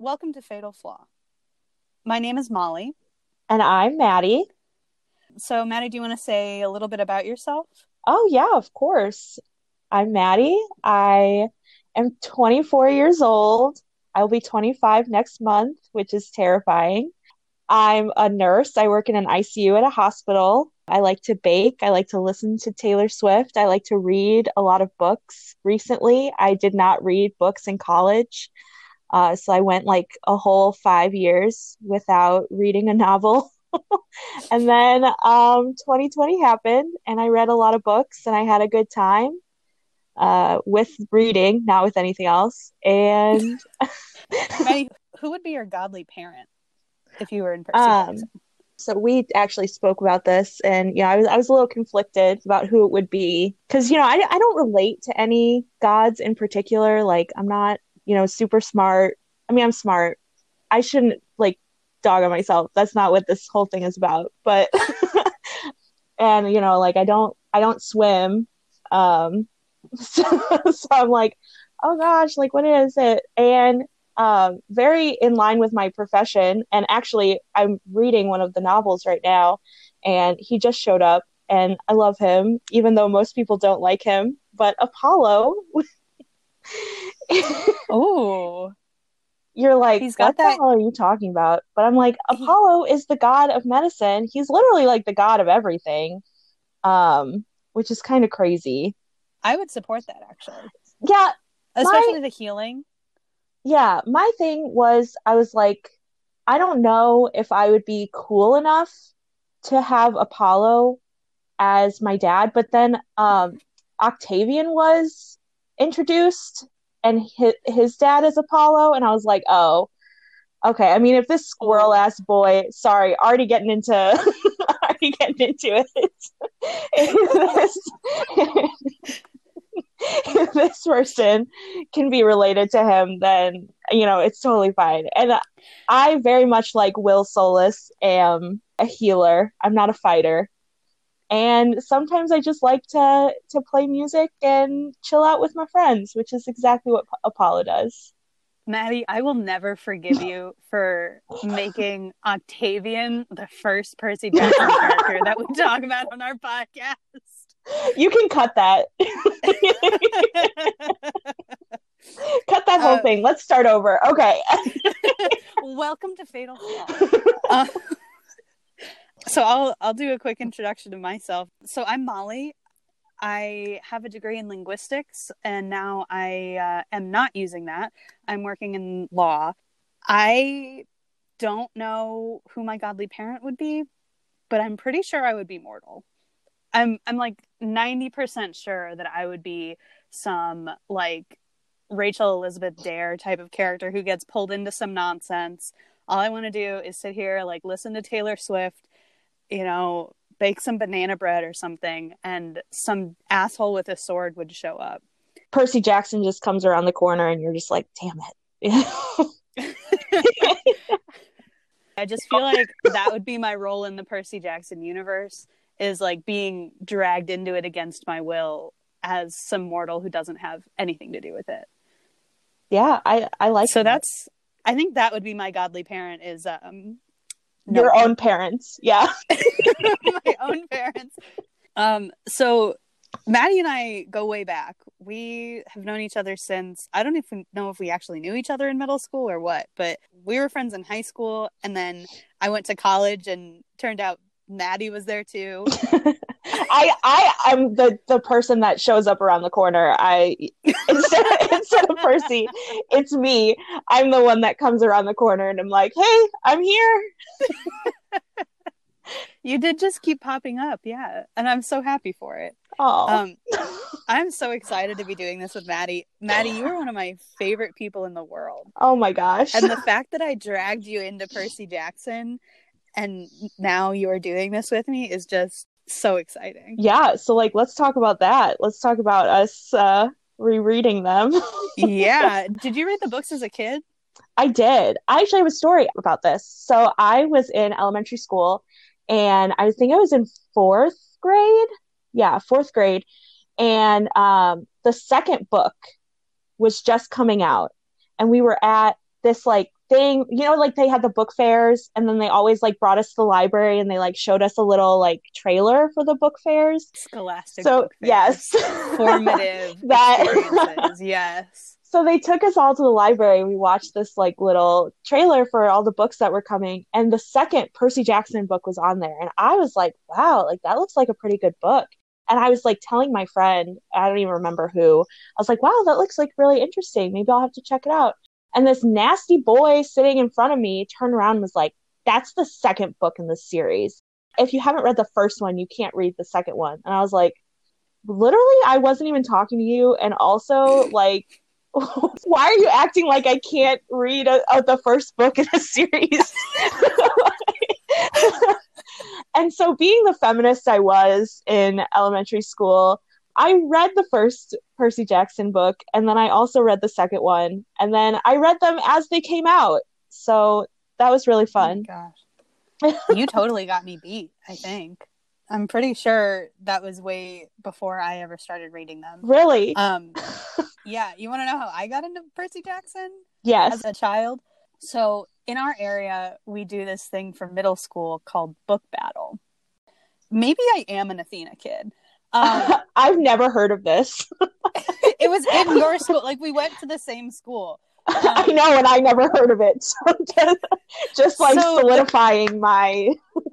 Welcome to Fatal Flaw. My name is Molly. And I'm Maddie. So, Maddie, do you want to say a little bit about yourself? Oh, yeah, of course. I'm Maddie. I am 24 years old. I'll be 25 next month, which is terrifying. I'm a nurse. I work in an ICU at a hospital. I like to bake. I like to listen to Taylor Swift. I like to read a lot of books. Recently, I did not read books in college. So I went like a whole 5 years without reading a novel. And then 2020 happened, and I read a lot of books, and I had a good time with reading, not with anything else. And Maddie, who would be your godly parent if you were in Percy um, Jackson? so we actually spoke about this, and I was a little conflicted about who it would be because I don't relate to any gods in particular. Like I'm not super smart. I mean, I'm smart. I shouldn't like dog on myself. That's not what this whole thing is about. But and like I don't swim. So, so I'm like, oh gosh, like what is it? And very in line with my profession. And actually, I'm reading one of the novels right now, and he just showed up, and I love him, even though most people don't like him. But Apollo, Oh, you're like, he's what got the that. hell are you talking about? But I'm like, He, Apollo is the god of medicine. He's literally like the god of everything, which is kind of crazy. I would support that actually, Yeah, my especially the healing. my thing was I was like, I don't know if I would be cool enough to have Apollo as my dad, but then Octavian was introduced and his dad is Apollo, and I was like, oh, okay. I mean, if this squirrel Oh, ass boy, sorry, already getting into already getting into it. If this person can be related to him, then it's totally fine. And I very much like Will Solis am a healer. I'm not a fighter. And sometimes I just like to play music and chill out with my friends, which is exactly what Apollo does. Maddie, I will never forgive you for making Octavian the first Percy Jackson character that we talk about on our podcast. You can cut that. Cut that whole uh, thing. Let's start over. Okay. Welcome to Fatal Flaw. Uh, so I'll do a quick introduction to myself. So I'm Molly. I have a degree in linguistics, and now I am not using that. I'm working in law. I don't know who my godly parent would be, but I'm pretty sure I would be mortal. I'm like 90% sure that I would be some like Rachel Elizabeth Dare type of character who gets pulled into some nonsense. All I want to do is sit here, like listen to Taylor Swift, bake some banana bread or something, and some asshole with a sword would show up. Percy Jackson just comes around the corner and you're just like, damn it. I just feel like that would be my role in the Percy Jackson universe, is like being dragged into it against my will as some mortal who doesn't have anything to do with it. Yeah, I like So that. I think that would be my godly parent, is no Your one. own parents. Yeah. My own parents. So Maddie and I go way back. We have known each other since, I don't even know if we actually knew each other in middle school or what, but we were friends in high school, and then I went to college and turned out Maddie was there too. I'm the person that shows up around the corner. I instead of Percy, it's me. I'm the one that comes around the corner and I'm like, hey, I'm here. You did just keep popping up, yeah, and I'm so happy for it. Oh. Um, I'm so excited to be doing this with Maddie. Maddie, you are one of my favorite people in the world. Oh my gosh. And the fact that I dragged you into Percy Jackson and now you're doing this with me is just so exciting. Yeah, so like let's talk about that. Let's talk about us rereading them. Yeah. Did you read the books as a kid? I did. I actually have a story about this. So I was in elementary school and I think I was in fourth grade. Yeah, fourth grade. And the second book was just coming out. And we were at this like thing, like they had the book fairs, and then they always like brought us to the library and they like showed us a little like trailer for the book fairs. Scholastic So book fairs. yes. Formative experiences. Yes. So they took us all to the library. We watched this like little trailer for all the books that were coming, and the second Percy Jackson book was on there, and I was like, wow, like that looks like a pretty good book. And I was like telling my friend, I don't even remember who, I was like, wow, that looks like really interesting. Maybe I'll have to check it out. And this nasty boy sitting in front of me turned around and was like, that's the second book in the series. If you haven't read the first one, you can't read the second one. And I was like, literally, I wasn't even talking to you. And also, like, why are you acting like I can't read the first book in a series? And so, being the feminist I was in elementary school, I read the first Percy Jackson book, and then I also read the second one, and then I read them as they came out. So that was really fun. Oh my gosh. You totally got me beat, I think. I'm pretty sure that was way before I ever started reading them. Really? Yeah, you want to know how I got into Percy Jackson? Yes. As a child? So in our area, we do this thing for middle school called book battle. Maybe I am an Athena kid. I've never heard of this. It was in your school. Like, we went to the same school. I know, and I never heard of it. So just like solidifying my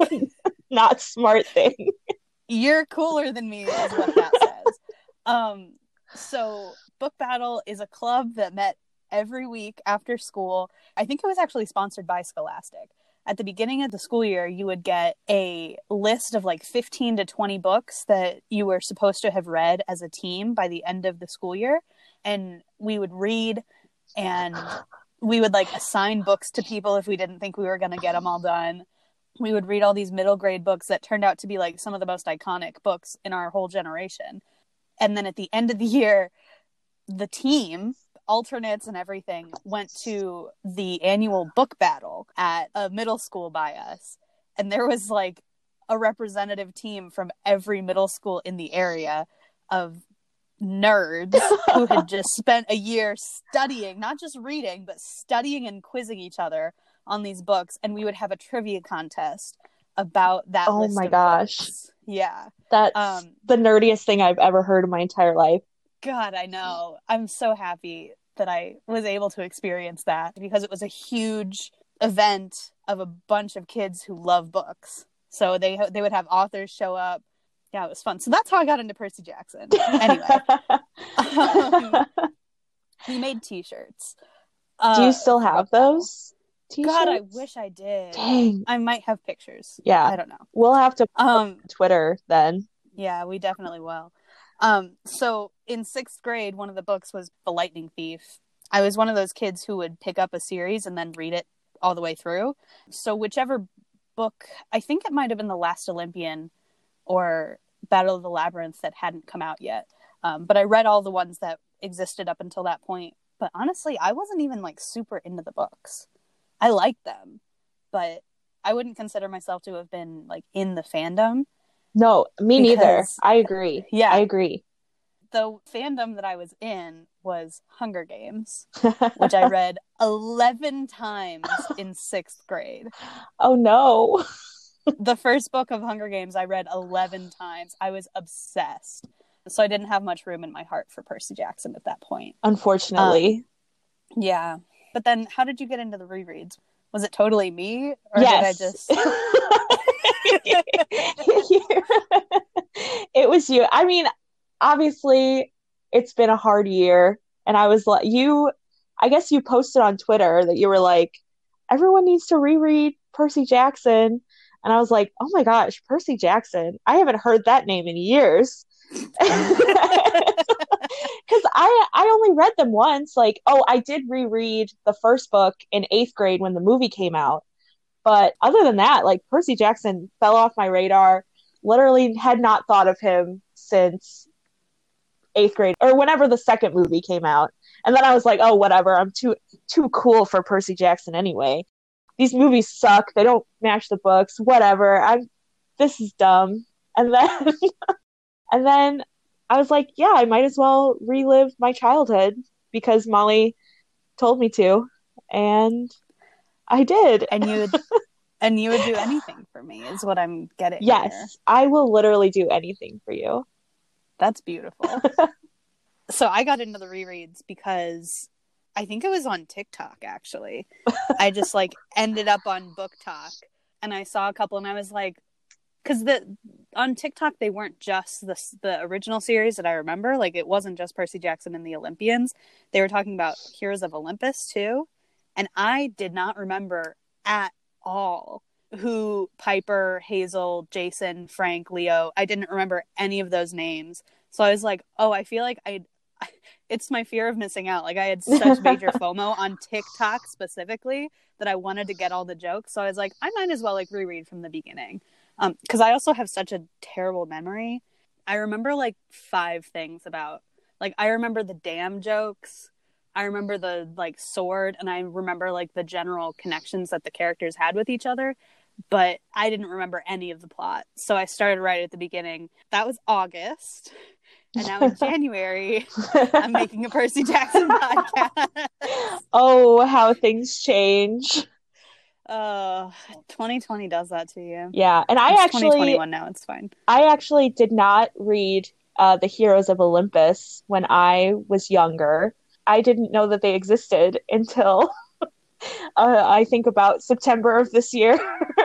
not smart thing. You're cooler than me is what that says. So book battle is a club that met every week after school. I think it was actually sponsored by Scholastic. At the beginning of the school year, you would get a list of like 15 to 20 books that you were supposed to have read as a team by the end of the school year. And we would read, and we would like assign books to people if we didn't think we were going to get them all done. We would read all these middle grade books that turned out to be like some of the most iconic books in our whole generation. And then at the end of the year, the team, alternates and everything, went to the annual book battle at a middle school by us. And there was like a representative team from every middle school in the area of nerds who had just spent a year studying, not just reading, but studying and quizzing each other on these books. And we would have a trivia contest about that list. Oh my gosh. Books. Yeah. That's the nerdiest thing I've ever heard in my entire life. God, I know. I'm so happy that I was able to experience that, because it was a huge event of a bunch of kids who love books. So they would have authors show up. Yeah, it was fun. So that's how I got into Percy Jackson. Anyway, we made t-shirts. Do you still have those t-shirts? God, I wish I did. Dang. I might have pictures. Yeah. I don't know. We'll have to put on Twitter then. Yeah, we definitely will. So in 6th grade, one of the books was The Lightning Thief. I was one of those kids who would pick up a series and then read it all the way through. So whichever book, I think it might have been The Last Olympian or Battle of the Labyrinth that hadn't come out yet. But I read all the ones that existed up until that point. But honestly, I wasn't even like super into the books. I liked them, but I wouldn't consider myself to have been like in the fandom. No, me neither. I agree. Yeah. I agree. The fandom that I was in was Hunger Games, which I read 11 times in 6th grade. Oh, no. The first book of Hunger Games I read 11 times. I was obsessed. So I didn't have much room in my heart for Percy Jackson at that point. Unfortunately. Yeah. But then how did you get into the rereads? Was it totally me? Or yes. Did I just... It was you. I mean, obviously, it's been a hard year. And I was like, I guess you posted on Twitter that you were like, everyone needs to reread Percy Jackson. And I was like, oh my gosh, Percy Jackson. I haven't heard that name in years. Because I only read them once. Like, I did reread the first book in 8th grade when the movie came out. But other than that, like, Percy Jackson fell off my radar. Literally had not thought of him since 8th grade or whenever the second movie came out. And then I was like, oh, whatever. I'm too cool for Percy Jackson anyway. These movies suck. They don't match the books. Whatever. This is dumb. And then I was like, yeah, I might as well relive my childhood because Molly told me to. and I did. And you would do anything for me is what I'm getting here. Yes, I will literally do anything for you. That's beautiful. So I got into the rereads because I think it was on TikTok, actually. I just like ended up on Book Talk and I saw a couple and I was like, because on TikTok they weren't just the original series that I remember. Like it wasn't just Percy Jackson and the Olympians. They were talking about Heroes of Olympus too. And I did not remember at all who Piper, Hazel, Jason, Frank, Leo. I didn't remember any of those names. So I was like, oh, I feel like it's my fear of missing out. Like I had such major FOMO on TikTok specifically that I wanted to get all the jokes. So I was like, I might as well like reread from the beginning. Because I also have such a terrible memory. I remember like 5 things about, like, I remember the damn jokes. I remember the like sword, and I remember like the general connections that the characters had with each other, but I didn't remember any of the plot. So I started right at the beginning. That was August. And now in January, I'm making a Percy Jackson podcast. Oh, how things change. 2020 does that to you. Yeah, and It's 2021 now. It's fine. I actually did not read the Heroes of Olympus when I was younger. I didn't know that they existed until I think about September of this year.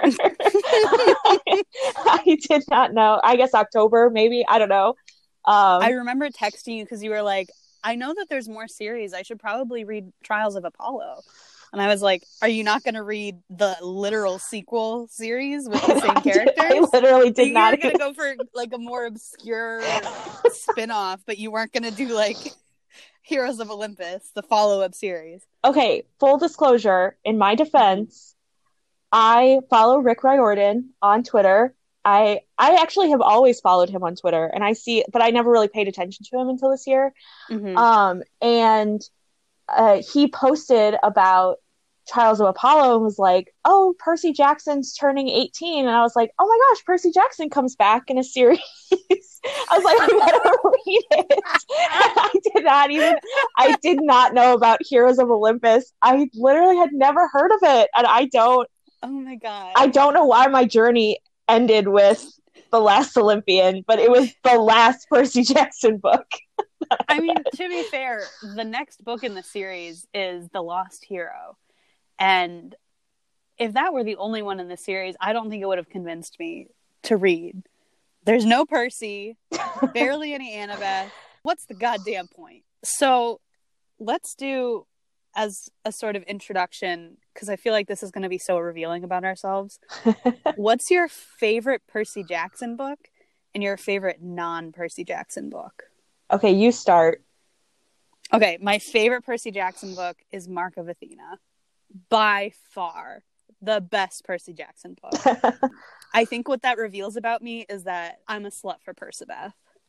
I did not know. I guess October, maybe. I don't know. I remember texting you because you were like, I know that there's more series. I should probably read Trials of Apollo. And I was like, are you not going to read the literal sequel series with the same characters? I literally did not. You were going to go for like a more obscure spin-off, but you weren't going to do like Heroes of Olympus, the follow-up series. Okay, full disclosure, in my defense, I follow Rick Riordan on Twitter. I actually have always followed him on Twitter, and but I never really paid attention to him until this year. And he posted about Trials of Apollo and was like, oh, Percy Jackson's turning 18. And I was like, oh my gosh, Percy Jackson comes back in a series. I was like, I better read it. I did not know about Heroes of Olympus. I literally had never heard of it. And oh my God. I don't know why my journey ended with The Last Olympian, but it was the last Percy Jackson book. I mean, to be fair, the next book in the series is The Lost Hero. And if that were the only one in the series, I don't think it would have convinced me to read. There's no Percy, barely any Annabeth. What's the goddamn point? So let's do, as a sort of introduction, because I feel like this is going to be so revealing about ourselves. What's your favorite Percy Jackson book and your favorite non-Percy Jackson book? Okay, you start. Okay, my favorite Percy Jackson book is Mark of Athena. By far the best Percy Jackson book. I think what that reveals about me is that I'm a slut for Persebeth.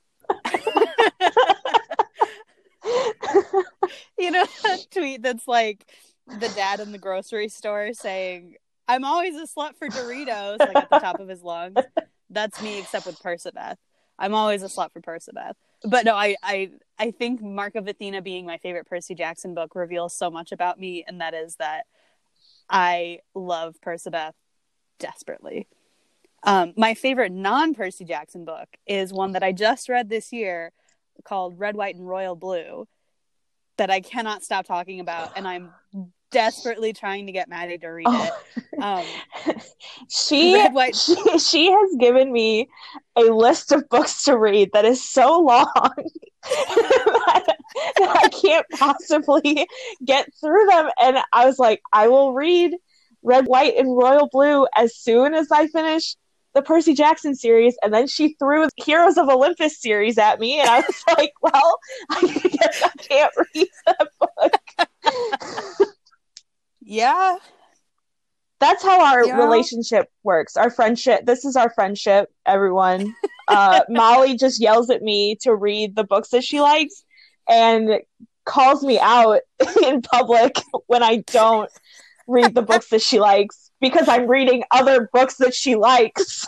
You know that tweet that's like the dad in the grocery store saying, I'm always a slut for Doritos, like at the top of his lungs. That's me, except with Persebeth. I'm always a slut for Persebeth. But no, I think Mark of Athena being my favorite Percy Jackson book reveals so much about me, and that is that I love Persebeth desperately. My favorite non-Percy Jackson book is one that I just read this year called Red, White, and Royal Blue that I cannot stop talking about, and I'm desperately trying to get Maddie to read it. She has given me a list of books to read that is so long that I can't possibly get through them. And I was like, I will read Red, White, and Royal Blue as soon as I finish the Percy Jackson series. And then she threw Heroes of Olympus series at me, and I was like, well, I guess I can't read that book. Yeah. That's how our relationship works. Our friendship. This is our friendship, everyone. Molly just yells at me to read the books that she likes and calls me out in public when I don't read the books that she likes because I'm reading other books that she likes.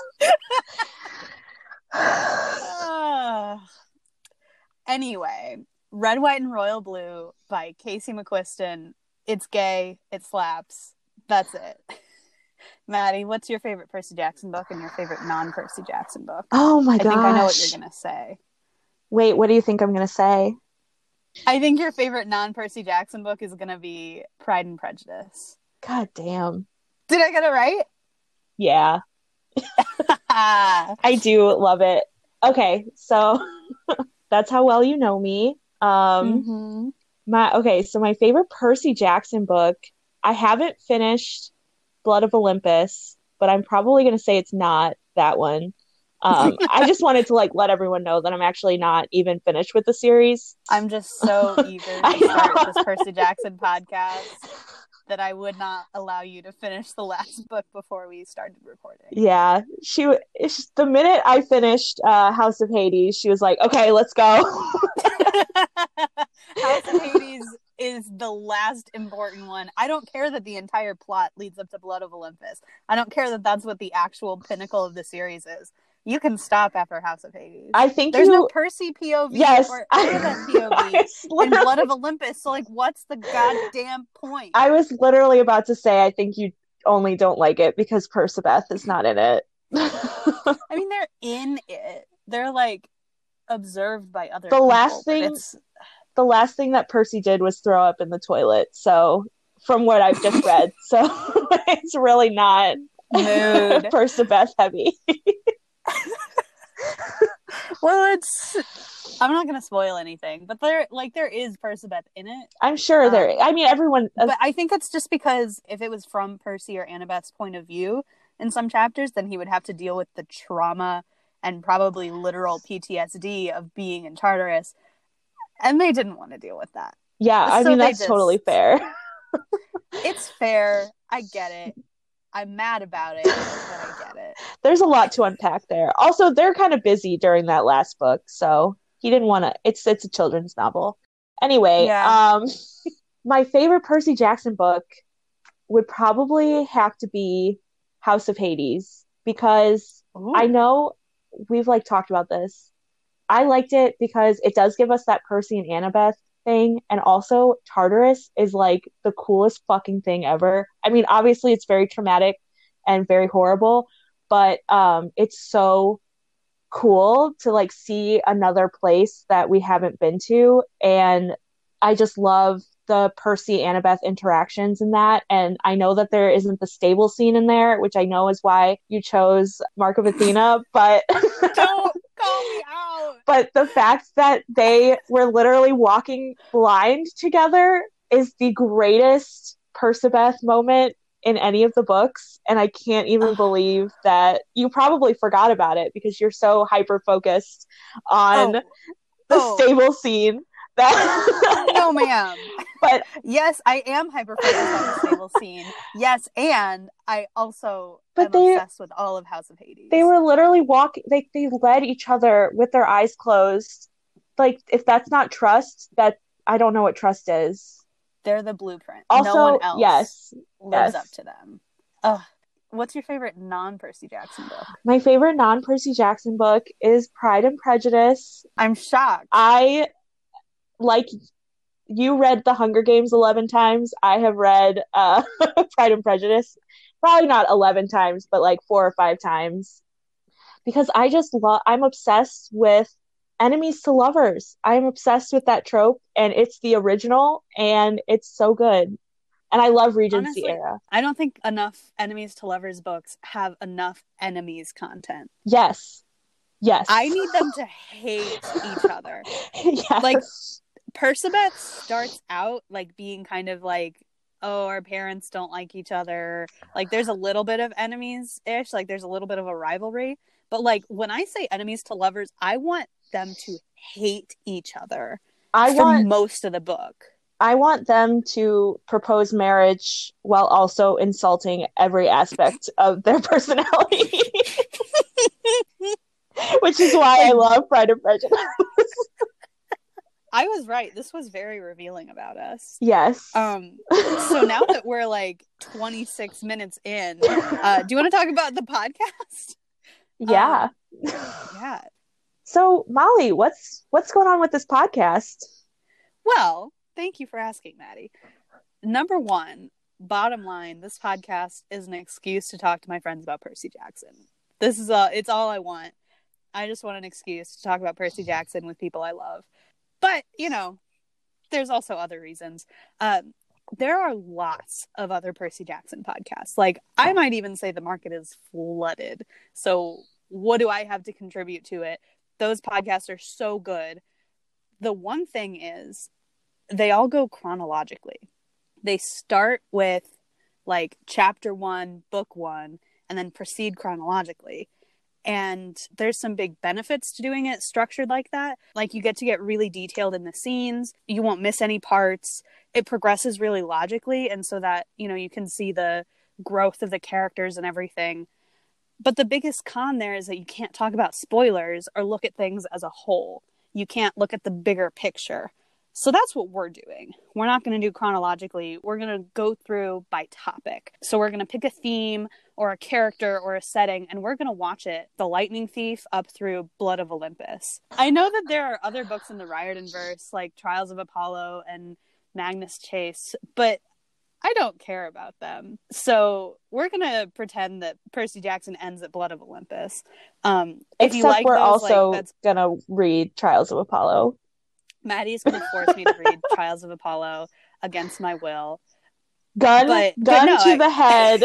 Anyway, Red, White, and Royal Blue by Casey McQuiston It's gay. It slaps. That's it. Maddie, what's your favorite Percy Jackson book and your favorite non-Percy Jackson book? Oh my gosh. I think I know what you're going to say. Wait, what do you think I'm going to say? I think your favorite non-Percy Jackson book is going to be Pride and Prejudice. God damn. Did I get it right? Yeah. I do love it. Okay, so that's how well you know me. So my favorite Percy Jackson book, I haven't finished Blood of Olympus, but I'm probably going to say it's not that one. I just wanted to let everyone know that I'm actually not even finished with the series. I'm just so eager to start this Percy Jackson podcast that I would not allow you to finish the last book before we started recording. Yeah, the minute I finished House of Hades, she was like, "Okay, let's go." House of Hades is the last important one. I don't care that the entire plot leads up to Blood of Olympus. I don't care that that's what the actual pinnacle of the series is. You can stop after House of Hades. I think there's no Percy POV or Annabeth POV in Blood of Olympus. So, what's the goddamn point? I was literally about to say, I think you only don't like it because Percabeth is not in it. I mean, they're in it. They're observed by other people. The last thing that Percy did was throw up in the toilet. So, from what I've just read, so it's really not Percabeth heavy. Well, I'm not gonna spoil anything, but there is Percabeth in it. I'm sure there. I mean, everyone. But I think it's just because if it was from Percy or Annabeth's point of view in some chapters, then he would have to deal with the trauma and probably literal PTSD of being in Tartarus, and they didn't want to deal with that. Yeah, I mean that's totally fair. It's fair. I get it. I'm mad about it, but I get it. There's a lot to unpack there. Also, they're kind of busy during that last book, so he didn't want to. It's a children's novel. Anyway, my favorite Percy Jackson book would probably have to be House of Hades because I know we've talked about this. I liked it because it does give us that Percy and Annabeth thing, and also Tartarus is the coolest fucking thing ever. I mean, obviously it's very traumatic and very horrible, but it's so cool to see another place that we haven't been to, and I just love the Percy Annabeth interactions in that. And I know that there isn't the stable scene in there, which I know is why you chose Mark of Athena, but don't call me out. But the fact that they were literally walking blind together is the greatest Percabeth moment in any of the books. And I can't even believe that you probably forgot about it because you're so hyper focused on the stable scene. No, ma'am. But yes, I am hyper focused on the stable scene. Yes, and I also am obsessed with all of House of Hades. They were literally walking. They led each other with their eyes closed. If that's not trust, that I don't know what trust is. They're the blueprint. Also, no one else lives yes. up to them. Ugh. What's your favorite non-Percy Jackson book? My favorite non-Percy Jackson book is Pride and Prejudice. I'm shocked. You read The Hunger Games 11 times. I have read Pride and Prejudice. Probably not 11 times, but 4 or 5 times. Because I just I'm obsessed with enemies to lovers. I'm obsessed with that trope, and it's the original, and it's so good. And I love Regency era. I don't think enough enemies to lovers books have enough enemies content. Yes. I need them to hate each other. Yes. Percabeth starts out being kind of our parents don't like each other. There's a little bit of enemies-ish. There's a little bit of a rivalry. But when I say enemies to lovers, I want them to hate each other for most of the book. I want them to propose marriage while also insulting every aspect of their personality. Which is why I love Pride and Prejudice. I was right. This was very revealing about us. Yes. So now that we're 26 minutes in, do you want to talk about the podcast? Yeah. Yeah. So Molly, what's going on with this podcast? Well, thank you for asking, Maddie. number one, bottom line, this podcast is an excuse to talk to my friends about Percy Jackson. This is it's all I want. I just want an excuse to talk about Percy Jackson with people I love. But, you know, there's also other reasons. There are lots of other Percy Jackson podcasts. Like, I might even say the market is flooded. So what do I have to contribute to it? Those podcasts are so good. The one thing is, they all go chronologically. They start with like chapter 1, book 1, and then proceed chronologically. And there's some big benefits to doing it structured like that. Like, you get to get really detailed in the scenes. You won't miss any parts. It progresses really logically. And so that, you know, you can see the growth of the characters and everything. But the biggest con there is that you can't talk about spoilers or look at things as a whole. You can't look at the bigger picture. So that's what we're doing. We're not going to do chronologically. We're going to go through by topic. So we're going to pick a theme or a character or a setting, and we're going to watch it, The Lightning Thief up through Blood of Olympus. I know that there are other books in the Riordanverse, like Trials of Apollo and Magnus Chase, but I don't care about them. So we're going to pretend that Percy Jackson ends at Blood of Olympus. Except we're also going to read Trials of Apollo. Maddie's going to force me to read Trials of Apollo against my will. Gun to the head.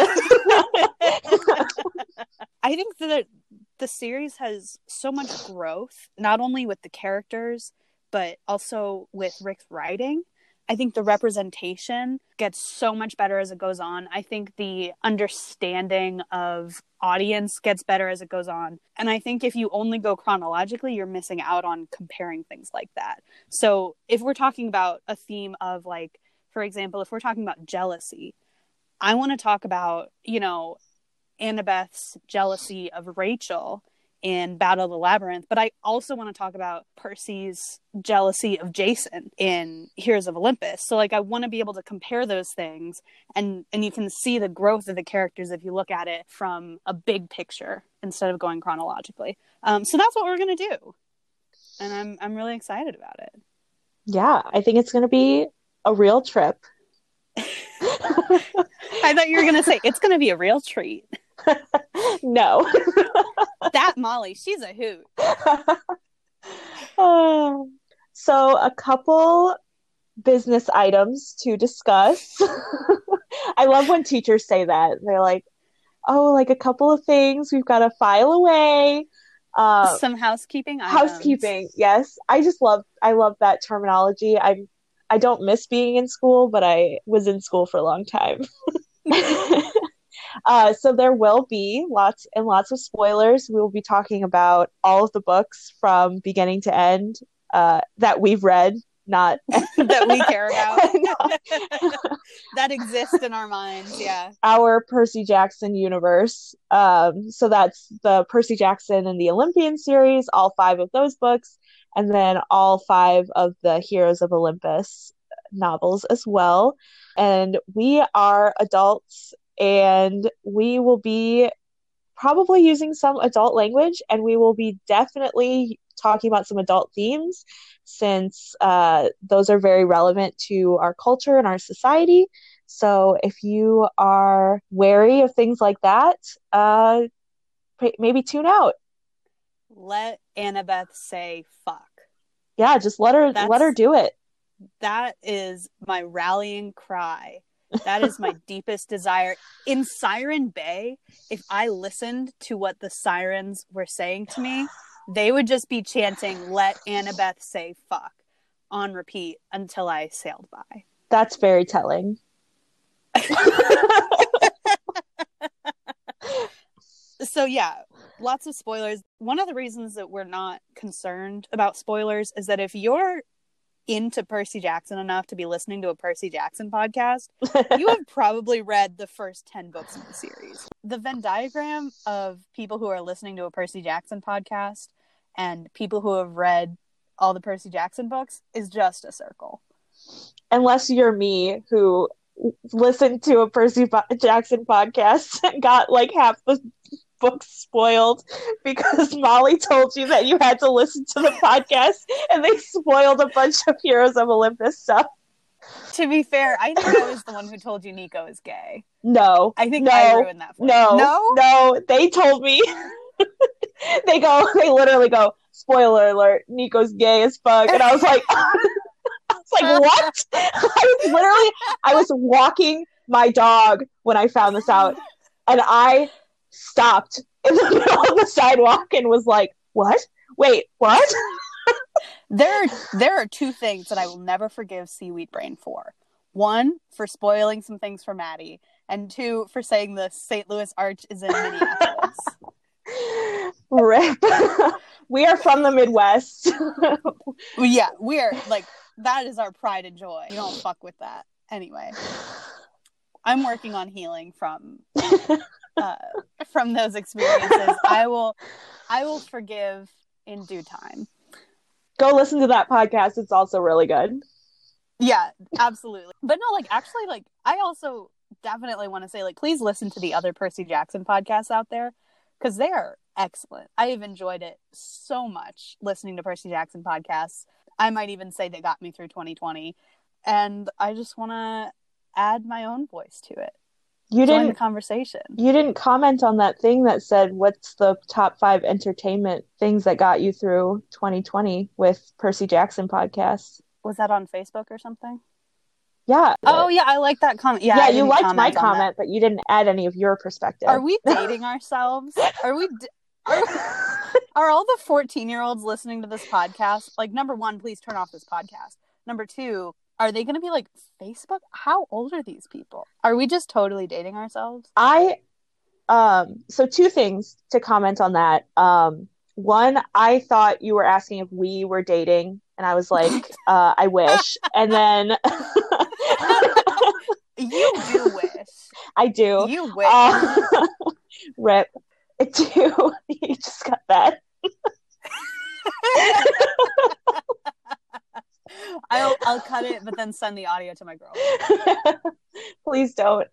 I think that the series has so much growth, not only with the characters, but also with Rick's writing. I think the representation gets so much better as it goes on. I think the understanding of audience gets better as it goes on. And I think if you only go chronologically, you're missing out on comparing things like that. So if we're talking about a theme of, like, for example, if we're talking about jealousy, I want to talk about, you know, Annabeth's jealousy of Rachel in Battle of the Labyrinth, but I also want to talk about Percy's jealousy of Jason in Heroes of Olympus. So, like, I want to be able to compare those things, and you can see the growth of the characters if you look at it from a big picture instead of going chronologically. So that's what we're going to do, and I'm really excited about it. Yeah, I think it's going to be a real trip. I thought you were going to say it's going to be a real treat. No. That Molly, she's a hoot. So a couple business items to discuss. I love when teachers say that. They're like, oh, like a couple of things we've got to file away. Some housekeeping items. Housekeeping, yes. I love that terminology. I don't miss being in school, but I was in school for a long time. So there will be lots and lots of spoilers. We will be talking about all of the books from beginning to end that we've read, not that we care about. That exists in our minds, yeah. Our Percy Jackson universe. So that's the Percy Jackson and the Olympian series, all 5 of those books, and then all 5 of the Heroes of Olympus novels as well. And we are adults, and we will be probably using some adult language, and we will be definitely talking about some adult themes, since those are very relevant to our culture and our society. So if you are wary of things like that, maybe tune out. Let Annabeth say fuck. Yeah, just let her do it. That is my rallying cry. That is my deepest desire. In Siren Bay, if I listened to what the sirens were saying to me, they would just be chanting, let Annabeth say fuck, on repeat until I sailed by. That's very telling. So yeah, lots of spoilers. One of the reasons that we're not concerned about spoilers is that if you're into Percy Jackson enough to be listening to a Percy Jackson podcast, you have probably read the first 10 books of the series. The Venn diagram of people who are listening to a Percy Jackson podcast and people who have read all the Percy Jackson books is just a circle. Unless you're me, who listened to a Percy Jackson podcast and got like half the books spoiled because Molly told you that you had to listen to the podcast and they spoiled a bunch of Heroes of Olympus stuff. To be fair, I think I was the one who told you Nico is gay. No. I think I ruined that for you. No, they told me. They literally go, spoiler alert, Nico's gay as fuck. And I was like, what? I was walking my dog when I found this out. And I stopped in the middle of the sidewalk and was like, what? Wait, what? There are two things that I will never forgive Seaweed Brain for. One, for spoiling some things for Maddie. And two, for saying the St. Louis Arch is in Minneapolis. Rip. We are from the Midwest. Yeah, we are, like, that is our pride and joy. You don't fuck with that. Anyway, I'm working on healing from those experiences. I will forgive in due time. Go listen to that podcast. It's also really good. Yeah, absolutely. But no, like, actually, like, I also definitely want to say, like, please listen to the other Percy Jackson podcasts out there, because they are excellent. I have enjoyed it so much listening to Percy Jackson podcasts. I might even say they got me through 2020. And I just want to add my own voice to it. Join the conversation. You didn't comment on that thing that said, what's the top 5 entertainment things that got you through 2020 with Percy Jackson podcasts? Was that on Facebook or something? Yeah. Oh, yeah, I like that comment. Yeah, you liked my comment, but you didn't add any of your perspective. Are we dating ourselves? Are all the 14-year-olds listening to this podcast, like, number one, please turn off this podcast. Number two, are they going to be like, Facebook? How old are these people? Are we just totally dating ourselves? So 2 things to comment on that. One, I thought you were asking if we were dating, and I was like, I wish. And then you do wish. I do. You wish. Rip. I do. You just got that. I'll cut it, but then send the audio to my girlfriend. Please don't.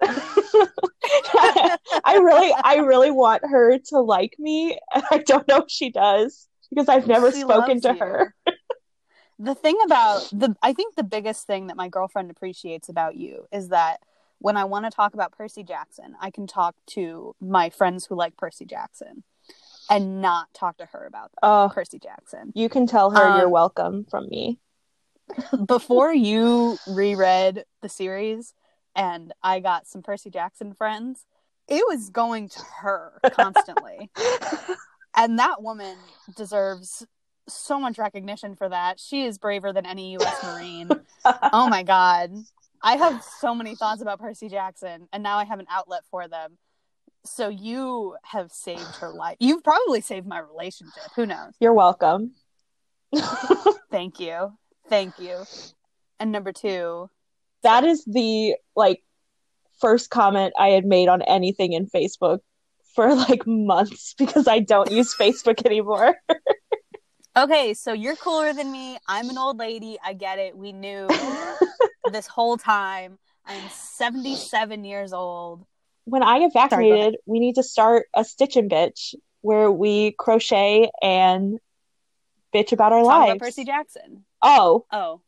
I really want her to like me, and I don't know if she does, because I've never spoken to her. The thing about I think the biggest thing that my girlfriend appreciates about you is that when I want to talk about Percy Jackson, I can talk to my friends who like Percy Jackson and not talk to her about Percy Jackson. You can tell her you're welcome from me. Before you reread the series and I got some Percy Jackson friends, it was going to her constantly. And that woman deserves so much recognition for that. She is braver than any U.S. Marine. Oh my God. I have so many thoughts about Percy Jackson, and now I have an outlet for them. So you have saved her life. You've probably saved my relationship. Who knows? You're welcome. Thank you. And number 2. That is the, like, first comment I had made on anything in Facebook for, like, months, because I don't use Facebook anymore. Okay, so you're cooler than me. I'm an old lady. I get it. We knew this whole time. I'm 77 years old. When I get vaccinated, we need to start a Stitch and Bitch where we crochet and bitch about our lives. Talk about Percy Jackson. Oh.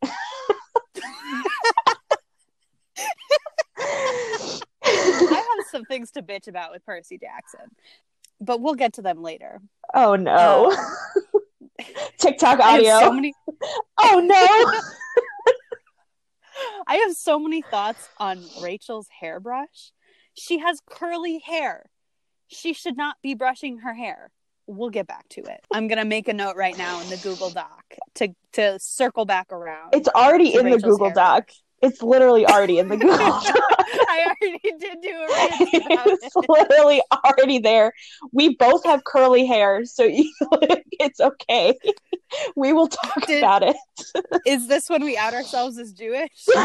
I have some things to bitch about with Percy Jackson, but we'll get to them later. Oh no. TikTok audio. Oh no. I have so many thoughts on Rachel's hairbrush. She has curly hair. She should not be brushing her hair. We'll get back to it. I'm going to make a note right now in the Google Doc to circle back around. It's already in Rachel's the Google Doc. It's literally already in the Google Doc. I already did do a rant about it. It's literally already there. We both have curly hair, so it's okay. We will talk about it. Is this when we out ourselves as Jewish?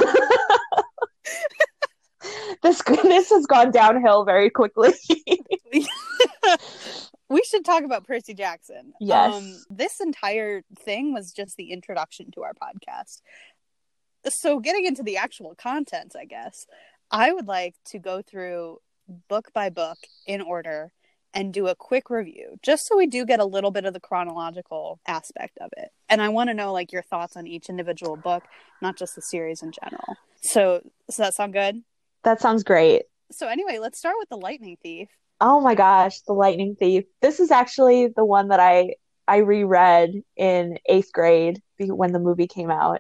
This has gone downhill very quickly. We should talk about Percy Jackson. Yes. This entire thing was just the introduction to our podcast. So getting into the actual content, I guess, I would like to go through book by book in order and do a quick review, just so we do get a little bit of the chronological aspect of it. And I want to know like your thoughts on each individual book, not just the series in general. So does that sound good? That sounds great. So anyway, let's start with The Lightning Thief. Oh my gosh, The Lightning Thief. This is actually the one that I reread in 8th grade when the movie came out.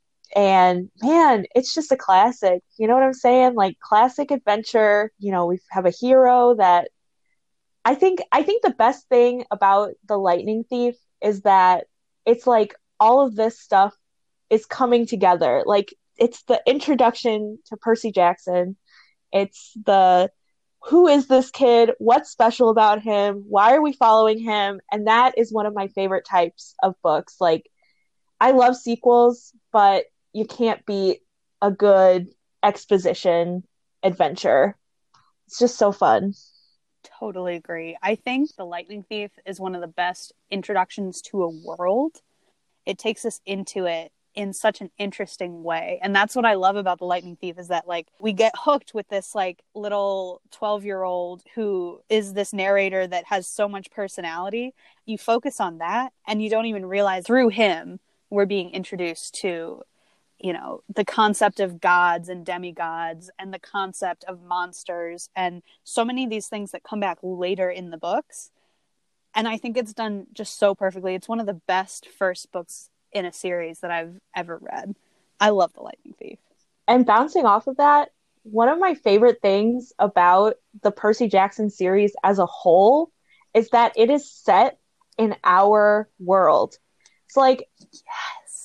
And man, it's just a classic. You know what I'm saying? Like classic adventure. You know, we have a hero that I think the best thing about The Lightning Thief is that it's like all of this stuff is coming together. Like it's the introduction to Percy Jackson. It's the who is this kid? What's special about him? Why are we following him? And that is one of my favorite types of books. Like I love sequels, but you can't beat a good exposition adventure. It's just so fun. Totally agree. I think The Lightning Thief is one of the best introductions to a world. It takes us into it in such an interesting way. And that's what I love about The Lightning Thief, is that like we get hooked with this like little 12-year-old who is this narrator that has so much personality. You focus on that and you don't even realize through him we're being introduced to, you know, the concept of gods and demigods and the concept of monsters and so many of these things that come back later in the books. And I think it's done just so perfectly. It's one of the best first books in a series that I've ever read. I love The Lightning Thief. And bouncing off of that, one of my favorite things about the Percy Jackson series as a whole is that it is set in our world. It's like, Yes.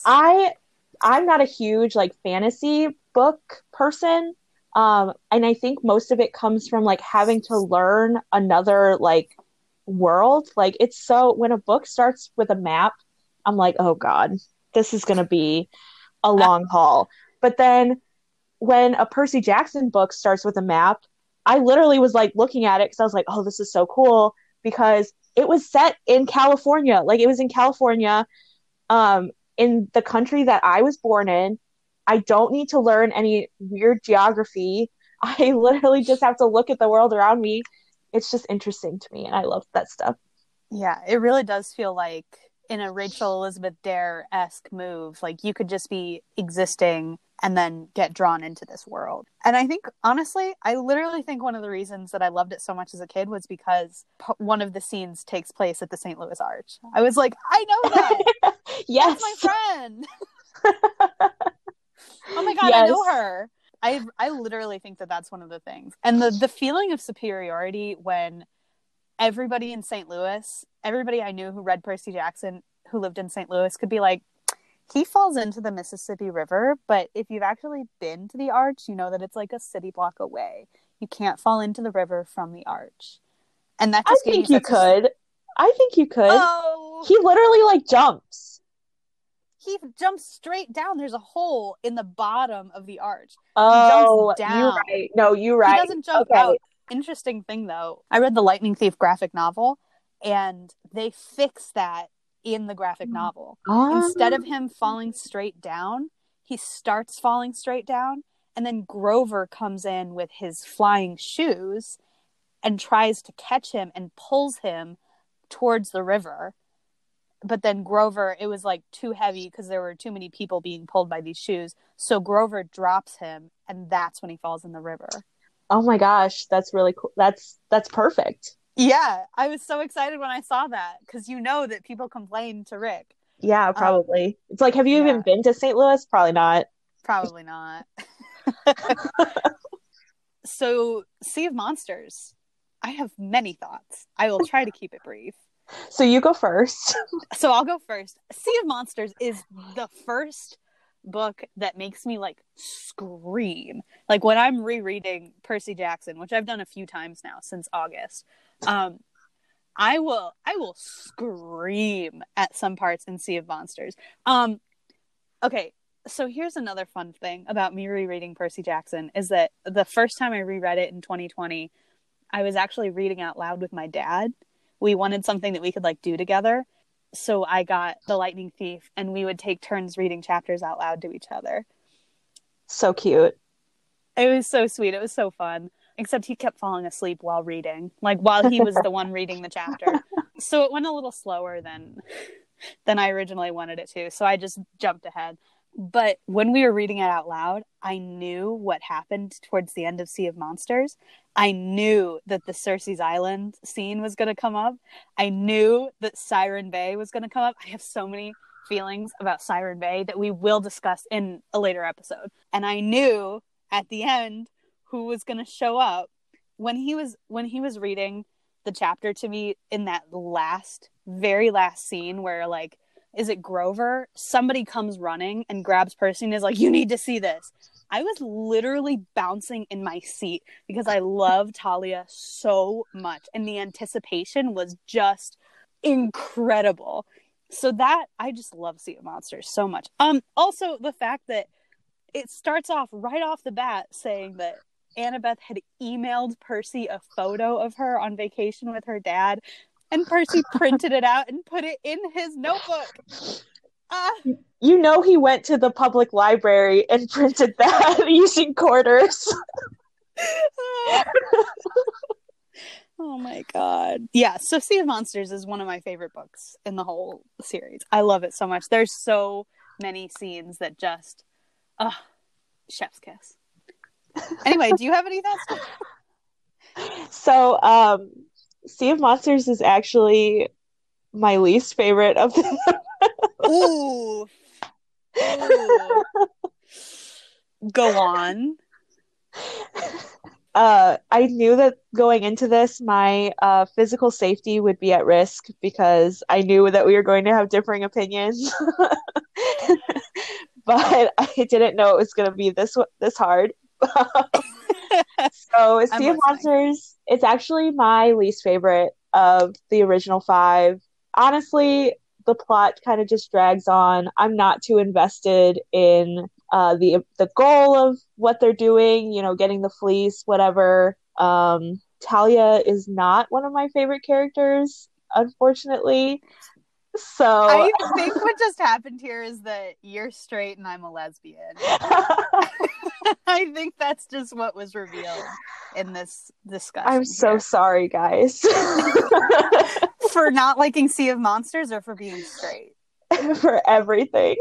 I'm not a huge like fantasy book person. And I think most of it comes from like having to learn another like world. Like it's so when a book starts with a map, I'm like, oh God, this is gonna be a long haul. But then when a Percy Jackson book starts with a map, I literally was like looking at it because I was like, oh, this is so cool because it was set in California. Like it was in California, in the country that I was born in. I don't need to learn any weird geography. I literally just have to look at the world around me. It's just interesting to me, and I love that stuff. Yeah, it really does feel like in a Rachel Elizabeth Dare-esque move, like you could just be existing and then get drawn into this world. And I think, honestly, I literally think one of the reasons that I loved it so much as a kid was because one of the scenes takes place at the St. Louis Arch. I was like, I know that. Yes. That's my friend. Oh my God, Yes. I know her. I literally think that that's one of the things. And the feeling of superiority when everybody in St. Louis, everybody I knew who read Percy Jackson, who lived in St. Louis, could be like, he falls into the Mississippi River, but if you've actually been to the Arch, you know that it's like a city block away. You can't fall into the river from the Arch. And that just I think you could. Oh, He literally like jumps. he jumps straight down. There's a hole in the bottom of the arch. Oh, he jumps down. you're right. No, you're right. He doesn't jump out. Interesting thing, though. I read the Lightning Thief graphic novel, and they fix that in the graphic novel. Instead of him falling straight down, he starts falling straight down, and then Grover comes in with his flying shoes and tries to catch him and pulls him towards the river. But then Grover, it was like too heavy because there were too many people being pulled by these shoes. So Grover drops him, and that's when he falls in the river. Oh my gosh, that's really cool. That's perfect. Yeah, I was so excited when I saw that because you know that people complain to Rick. Yeah, probably. It's like, have you even been to St. Louis? Probably not. Probably not. So, Sea of Monsters. I have many thoughts. I will try to keep it brief. So you go first. So I'll go first. Sea of Monsters is the first book that makes me like scream. Like when I'm rereading Percy Jackson, which I've done a few times now since August, I will scream at some parts in Sea of Monsters. Okay, so here's another fun thing about me rereading Percy Jackson is that the first time I reread it in 2020, I was actually reading out loud with my dad. We wanted something that we could like do together. So I got The Lightning Thief and we would take turns reading chapters out loud to each other. So cute. It was so sweet. It was so fun. except he kept falling asleep while reading, like while he was the one reading the chapter. So it went a little slower than I originally wanted it to. So I just jumped ahead. But when we were reading it out loud, I knew what happened towards the end of Sea of Monsters. I knew that the Cersei's Island scene was going to come up. I knew that Siren Bay was going to come up. I have so many feelings about Siren Bay that we will discuss in a later episode. And I knew at the end who was going to show up. When he was reading the chapter to me in that very last scene where, like, is it Grover? Somebody comes running and grabs Percy and is like, you need to see this. I was literally bouncing in my seat because I love Talia so much. And the anticipation was just incredible. So that, I just love Sea of Monsters so much. Also, the fact that it starts off right off the bat saying that Annabeth had emailed Percy a photo of her on vacation with her dad. And Percy printed it out and put it in his notebook. You know he went to the public library and printed that using quarters. Oh my god. Yeah, so Sea of Monsters is one of my favorite books in the whole series. I love it so much. There's so many scenes that just... chef's kiss. Anyway, do you have any thoughts? So, Sea of Monsters is actually my least favorite of them. Ooh. Ooh. Go on. I knew that going into this, my physical safety would be at risk because I knew that we were going to have differing opinions. But I didn't know it was going to be this hard. So, Sea of Monsters, it's actually my least favorite of the original 5. Honestly, the plot kind of just drags on. I'm not too invested in the goal of what they're doing, getting the fleece, whatever. Talia is not one of my favorite characters, unfortunately. So I think what just happened here is that you're straight and I'm a lesbian. I think that's just what was revealed in this discussion. I'm so sorry, guys. For not liking Sea of Monsters or for being straight? For everything.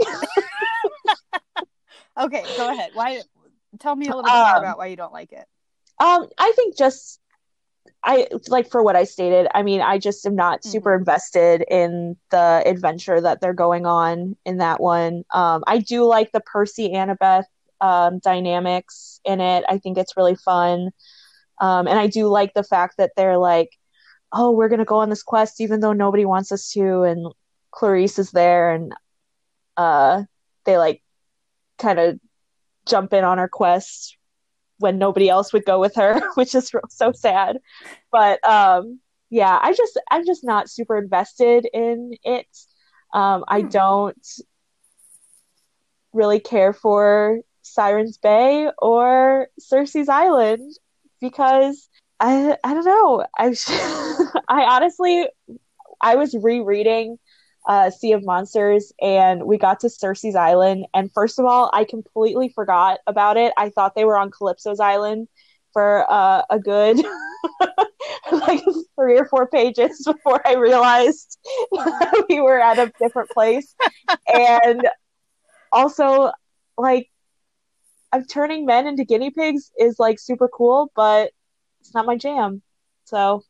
Okay, go ahead. Tell me a little bit more about why you don't like it. I think for what I stated, I mean, I just am not super invested in the adventure that they're going on in that one. I do like the Percy Annabeth dynamics in it. I think it's really fun. And I do like the fact that they're like, oh, we're going to go on this quest even though nobody wants us to. And Clarice is there and they like kind of jump in on our quest when nobody else would go with her, which is so sad. But yeah, I'm just not super invested in it. I don't really care for Siren's Bay or Cersei's Island because I don't know. I honestly, I was rereading Sea of Monsters and we got to Cersei's Island, and first of all, I completely forgot about it. I thought they were on Calypso's Island for a good like 3 or 4 pages before I realized we were at a different place. And also, like, I'm turning men into guinea pigs is like super cool, but it's not my jam. So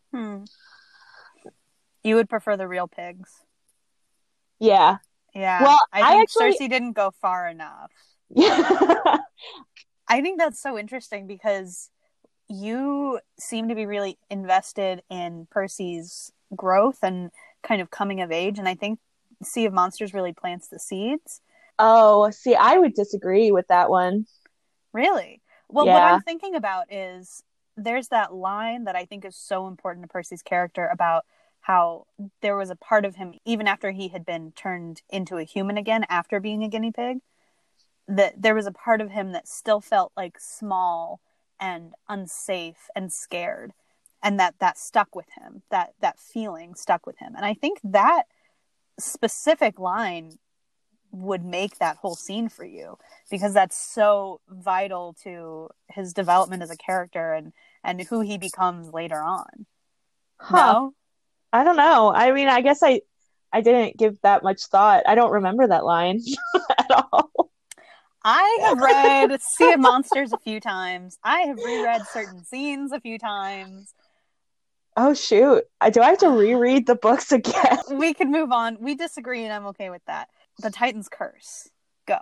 you would prefer the real pigs. Yeah. Well, I think Cersei didn't go far enough. Yeah. I think that's so interesting because you seem to be really invested in Percy's growth and kind of coming of age, and I think Sea of Monsters really plants the seeds. Oh, see, I would disagree with that one. Really? Well, what I'm thinking about is there's that line that I think is so important to Percy's character about how there was a part of him, even after he had been turned into a human again after being a guinea pig, that there was a part of him that still felt like small and unsafe and scared, and that stuck with him, that feeling stuck with him. And I think that specific line would make that whole scene for you because that's so vital to his development as a character and who he becomes later on. Huh. No? I don't know. I mean, I guess I didn't give that much thought. I don't remember that line at all. I have read Sea of Monsters a few times. I have reread certain scenes a few times. Oh, shoot. Do I have to reread the books again? We can move on. We disagree, and I'm okay with that. The Titan's Curse. Go.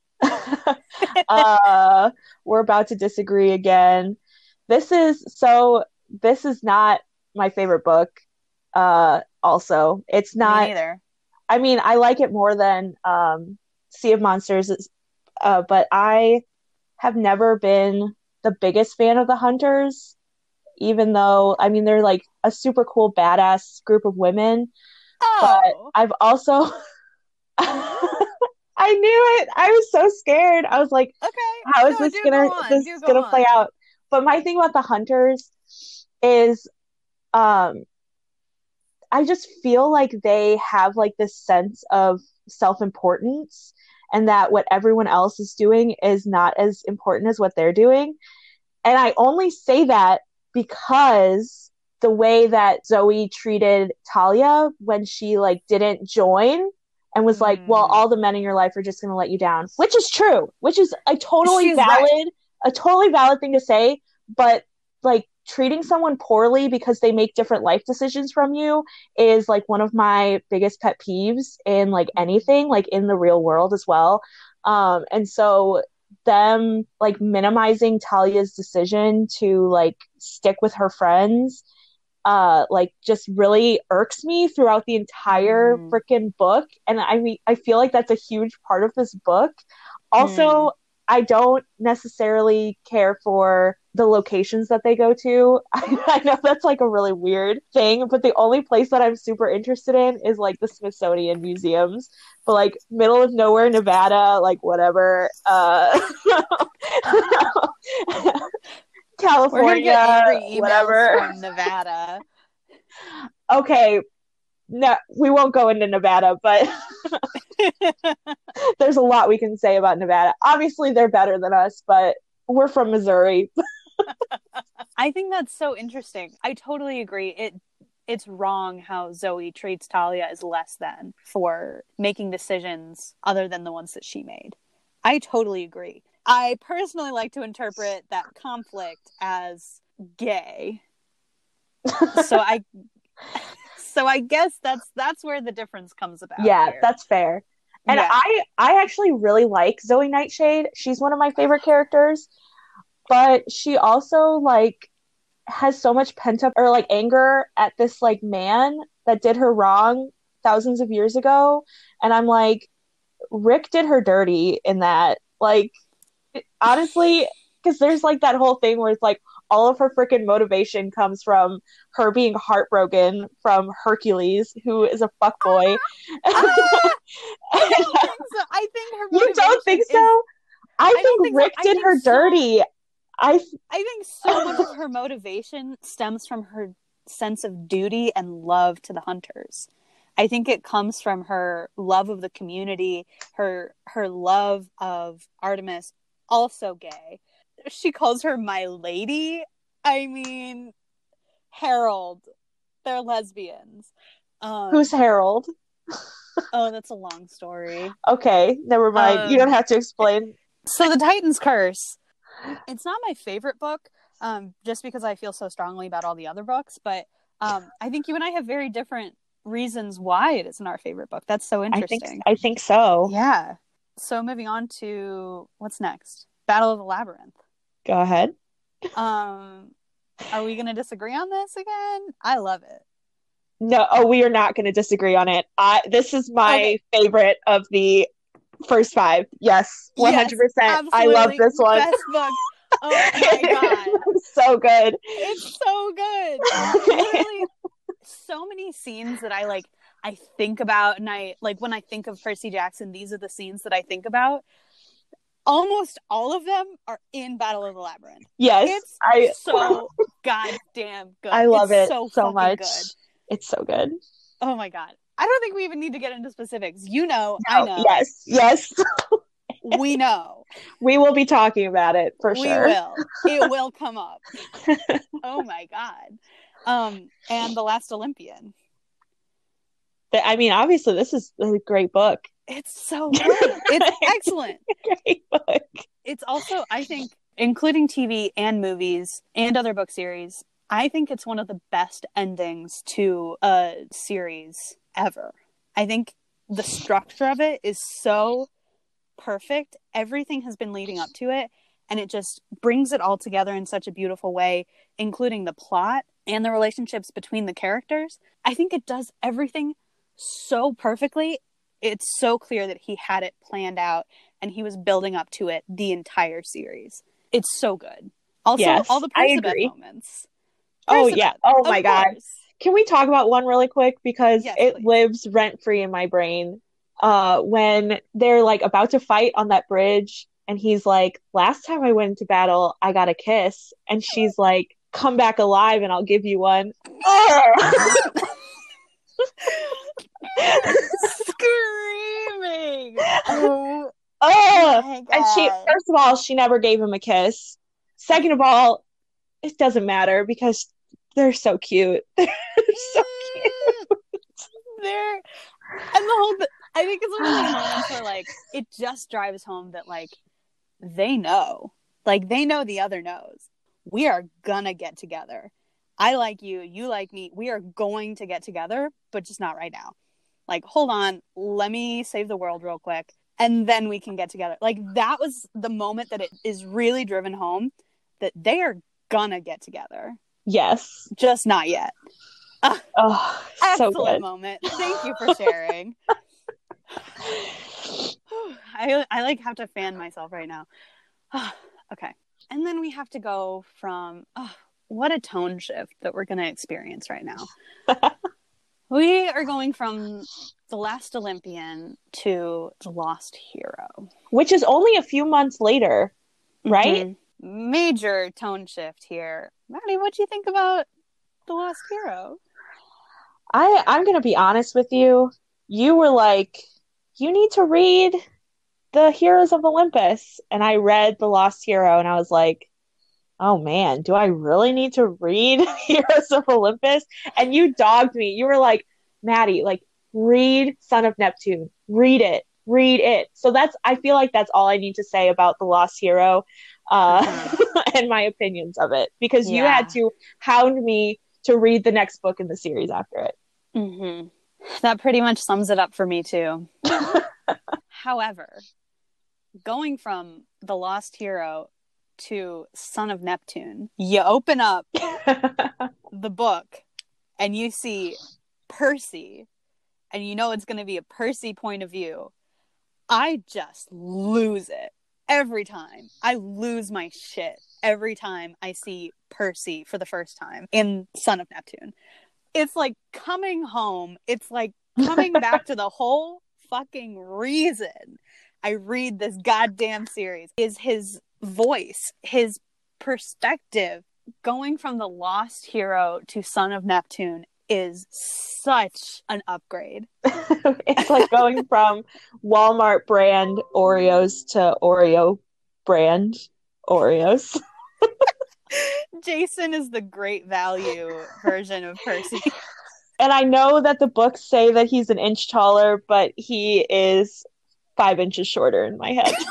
We're about to disagree again. This is not my favorite book. Also, it's not. Me neither. I mean, I like it more than Sea of Monsters, but I have never been the biggest fan of the Hunters, even though, I mean, they're like a super cool, badass group of women. But I've also, I knew it. I was so scared. I was like, okay, how is this gonna play out? But my thing about the Hunters is, I just feel like they have like this sense of self-importance, and that what everyone else is doing is not as important as what they're doing. And I only say that because the way that Zoe treated Talia when she like didn't join and was like, well, all the men in your life are just going to let you down, which is true, which is a totally valid thing to say. But like, treating someone poorly because they make different life decisions from you is like one of my biggest pet peeves in like anything, like in the real world as well. And so them like minimizing Talia's decision to like stick with her friends like just really irks me throughout the entire freaking book. And I mean, I feel like that's a huge part of this book. Also, I don't necessarily care for the locations that they go to. I know that's like a really weird thing, but the only place that I'm super interested in is like the Smithsonian museums. But like middle of nowhere, Nevada, like whatever. California, we're gonna get angry emails whatever. From Nevada. Okay, no, we won't go into Nevada, but there's a lot we can say about Nevada. Obviously, they're better than us, but we're from Missouri. I think that's so interesting. I totally agree. It's wrong how Zoe treats Talia as less than for making decisions other than the ones that she made. I totally agree. I personally like to interpret that conflict as gay. So I guess that's where the difference comes about. Yeah, here. That's fair. And yeah. I actually really like Zoe Nightshade. She's one of my favorite characters. But she also like has so much pent up or like anger at this like man that did her wrong thousands of years ago. And I'm like, Rick did her dirty in that. Like, honestly, because there's like that whole thing where it's like all of her freaking motivation comes from her being heartbroken from Hercules, who is a fuckboy. I think her motivation. You don't think so? I think Rick did her dirty. I think so much of her motivation stems from her sense of duty and love to the Hunters. I think it comes from her love of the community, her love of Artemis, also gay. She calls her my lady. I mean, Harold. They're lesbians. Who's Harold? Oh, that's a long story. Okay, never mind. You don't have to explain. So the Titan's Curse. It's not my favorite book, just because I feel so strongly about all the other books, but I think you and I have very different reasons why it isn't our favorite book. That's so interesting. I think so. Yeah. So moving on to what's next? Battle of the Labyrinth. Go ahead. Are we going to disagree on this again? I love it. No, we are not going to disagree on it. This is my favorite of the first 5. Yes, 100%. Yes, I love this one. Best book. Oh my god. It's so good. It's so good. Literally so many scenes that I think about, and I like when I think of Percy Jackson, these are the scenes that I think about. Almost all of them are in Battle of the Labyrinth. Yes. It's so goddamn good. I love it so much. Good. It's so good. Oh my god. I don't think we even need to get into specifics. You know, I know. Yes. We know. We will be talking about it for We sure. will. It will come up. Oh my God. And The Last Olympian. I mean, obviously, this is a great book. It's so good. It's excellent. Great book. It's also, I think, including TV and movies and other book series, I think it's one of the best endings to a series ever. I think the structure of it is so perfect. Everything has been leading up to it, and it just brings it all together in such a beautiful way, including the plot and the relationships between the characters. I think it does everything so perfectly. It's so clear that he had it planned out and he was building up to it the entire series. It's so good. Also, Yes, all the I Percival agree. moments. Oh, Percival, yeah. Oh, of my God. course. Can we talk about one really quick? Because Yes, it please. lives rent-free in my brain. When they're like about to fight on that bridge, and he's like, last time I went into battle, I got a kiss. And she's like, come back alive and I'll give you one. Screaming. Oh Oh, my and God. first of all, she never gave him a kiss. Second of all, it doesn't matter because they're so cute. They're so cute. They're, and the whole I think it's one of those moments where like it just drives home that like they know. Like they know the other knows. We are gonna get together. I like you, you like me. We are going to get together, but just not right now. Like, hold on, let me save the world real quick, and then we can get together. Like, that was the moment that it is really driven home that they are gonna get together. Yes. Just not yet. Oh, so Excellent good. moment. Thank you for sharing. I like have to fan myself right now. Okay. And then we have to go from what a tone shift that we're going to experience right now. We are going from The Last Olympian to The Lost Hero. Which is only a few months later, right? Mm-hmm. Major tone shift here. Maddie, what do you think about The Lost Hero? I'm going to be honest with you. You were like, you need to read The Heroes of Olympus. And I read The Lost Hero and I was like, oh man, do I really need to read Heroes of Olympus? And you dogged me. You were like, Maddie, like, read Son of Neptune. Read it. Read it. So I feel like that's all I need to say about The Lost Hero and my opinions of it. Because you had to hound me to read the next book in the series after it. Mm-hmm. That pretty much sums it up for me too. However, going from The Lost Hero to Son of Neptune, you open up the book and you see Percy, and you know it's going to be a Percy point of view. I just lose it every time. I lose my shit every time I see Percy for the first time in Son of Neptune. It's like coming home. It's like coming back to the whole fucking reason I read this goddamn series is his voice, his perspective. Going from The Lost Hero to Son of Neptune is such an upgrade. It's like going from Walmart brand Oreos to Oreo brand Oreos. Jason is the great value version of Percy. And I know that the books say that he's an inch taller, but he is 5 inches shorter in my head.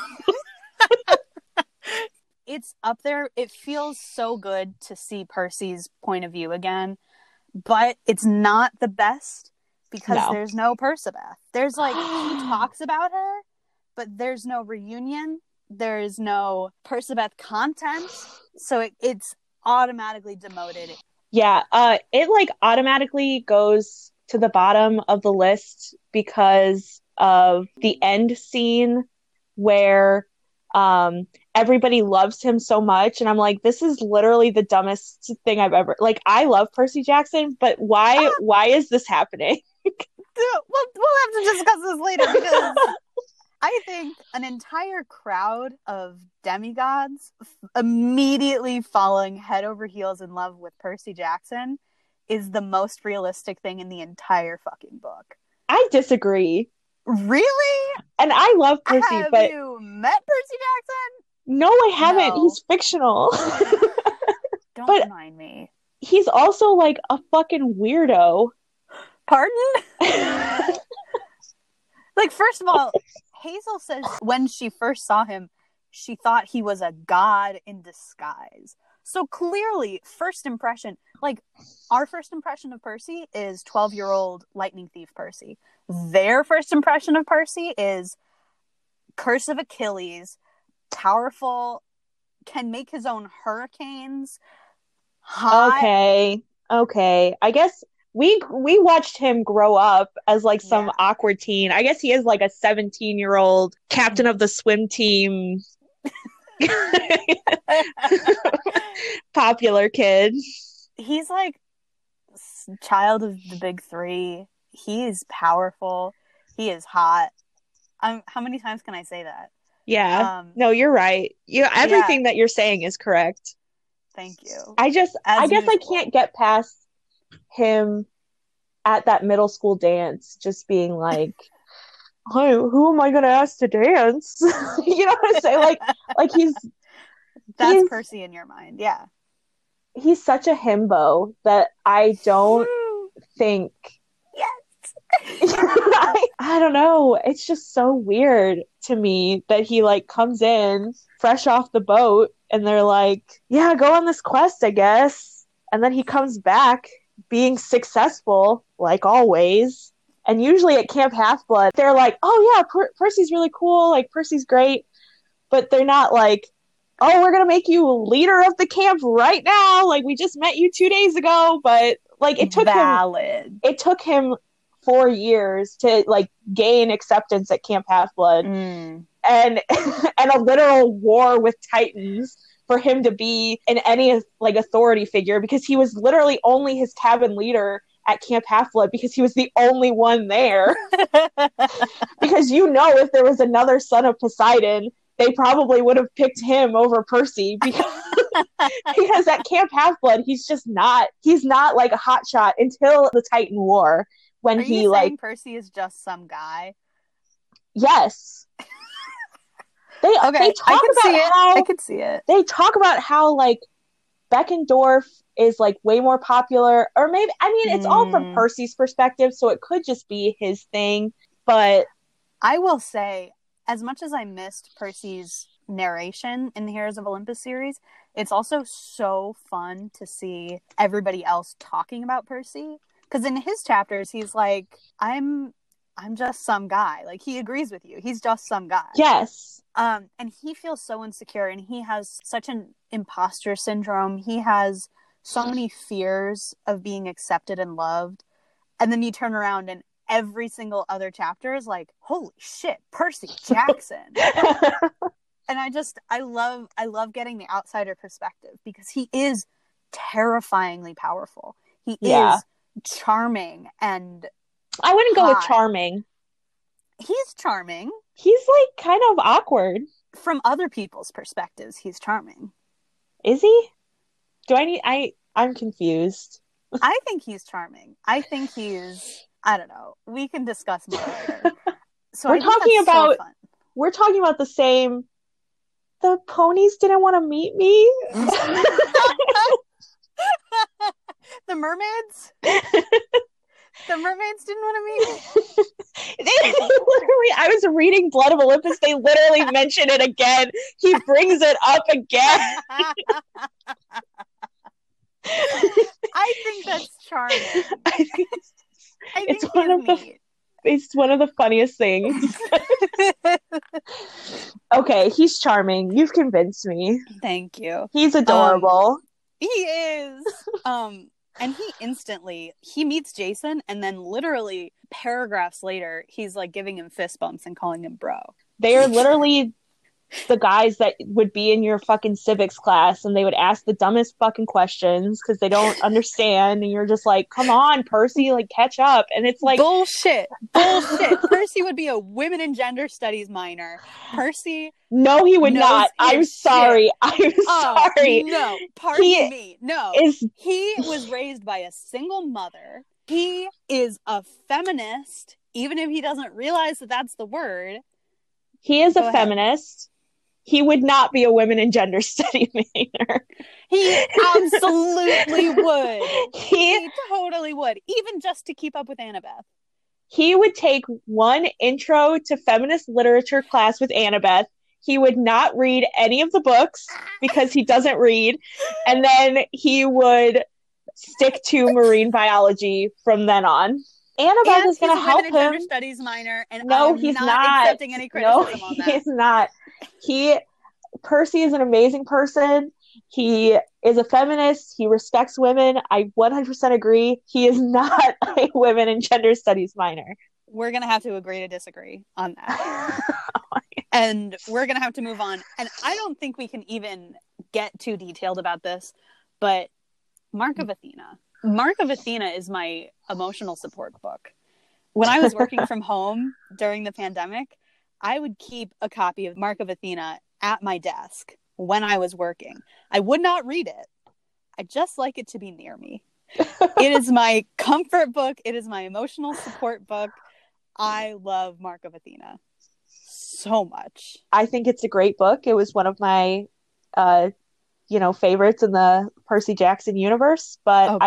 It's up there. It feels so good to see Percy's point of view again, but it's not the best because there's no Percabeth. There's like, he talks about her, but there's no reunion. There's no Percabeth content. So it's automatically demoted. Yeah, it like automatically goes to the bottom of the list because of the end scene where everybody loves him so much, and I'm like, this is literally the dumbest thing I've ever, like, I love Percy Jackson, but why is this happening? We'll have to discuss this later because I think an entire crowd of demigods immediately falling head over heels in love with Percy Jackson is the most realistic thing in the entire fucking book. I disagree. Really? And I love Percy, Have but you met Percy Jackson? no, I haven't. No. He's fictional. Don't But remind me. he's also like a fucking weirdo. Pardon? Like, first of all, Hazel says when she first saw him, she thought he was a god in disguise. So clearly, first impression, like, our first impression of Percy is 12-year-old lightning thief Percy. Their first impression of Percy is Curse of Achilles, powerful, can make his own hurricanes, hot. Okay. I guess we watched him grow up as like some awkward teen. I guess he is like a 17-year-old captain of the swim team. Popular kid. He's like child of the big three. He is powerful. He is hot. How many times can I say that? Yeah. No, you're right. Everything that you're saying is correct. Thank you. I guess I can't get past him at that middle school dance just being like, hey, who am I gonna ask to dance? You know what I'm saying? Like that's Percy in your mind. Yeah. He's such a himbo that I don't think. Yes. I don't know. It's just so weird to me that he like comes in fresh off the boat and they're like, yeah, go on this quest, I guess. And then he comes back being successful, like always. And usually at Camp Half-Blood, they're like, oh yeah, Percy's really cool. Like, Percy's great. But they're not like, oh, we're going to make you leader of the camp right now. Like, we just met you 2 days ago. But like, it took him 4 years to like gain acceptance at Camp Half-Blood. And a literal war with Titans for him to be in any like authority figure, because he was literally only his cabin leader at Camp Half-Blood because he was the only one there. Because if there was another son of Poseidon, they probably would have picked him over Percy because at Camp Half-Blood he's not like a hotshot until the Titan War, when he saying Percy is just some guy? Yes. I could see it. They talk about how like Beckendorf is like way more popular, or maybe, I mean, it's all from Percy's perspective, so it could just be his thing. But I will say, as much as I missed Percy's narration in the Heroes of Olympus series, it's also so fun to see everybody else talking about Percy. Because in his chapters, he's like, I'm just some guy. Like, he agrees with you. He's just some guy. Yes. And he feels so insecure, and he has such an imposter syndrome. He has so many fears of being accepted and loved. And then you turn around and every single other chapter is like, holy shit, Percy Jackson. And I love getting the outsider perspective, because he is terrifyingly powerful. He is charming, and I wouldn't go with charming. He's charming. He's like kind of awkward. From other people's perspectives, he's charming. Is he? I'm confused. I think he's charming. I think I don't know. We can discuss more later. So we're talking about the same. The ponies didn't want to meet me. The mermaids? The mermaids didn't want to meet me? Literally, I was reading Blood of Olympus. They literally mention it again. He brings it up again. I think that's charming. I think it's one of the funniest things. Okay, he's charming. You've convinced me. Thank you. He's adorable. He is. And he meets Jason, and then literally paragraphs later, he's like giving him fist bumps and calling him bro. They are literally the guys that would be in your fucking civics class, and they would ask the dumbest fucking questions because they don't understand, and you're just like, come on, Percy, like, catch up. And it's like, bullshit. Percy would be a women and gender studies minor. Percy, no, he would not. I'm sorry. No, pardon me. No, he was raised by a single mother. He is a feminist, even if he doesn't realize that that's the word. He is Go a ahead. feminist. He would not be a women and gender study major. He absolutely would. He He totally would, even just to keep up with Annabeth. he would take one intro to feminist literature class with Annabeth. He would not read any of the books because he doesn't read. And then he would stick to marine biology from then on. Annabeth is going to help he's a women and him. gender studies minor, and No, I'm he's not accepting any criticism on that. He's not. Percy is an amazing person. He is a feminist. He respects women. I 100% agree. He is not a women and gender studies minor. We're going to have to agree to disagree on that. And we're going to have to move on. And I don't think we can even get too detailed about this, but Mark of Athena. Mark of Athena is my emotional support book. When I was working from home during the pandemic, I would keep a copy of Mark of Athena at my desk when I was working. I would not read it. I just like it to be near me. It is my comfort book. It is my emotional support book. I love Mark of Athena so much. I think it's a great book. It was one of my favorites in the Percy Jackson universe, but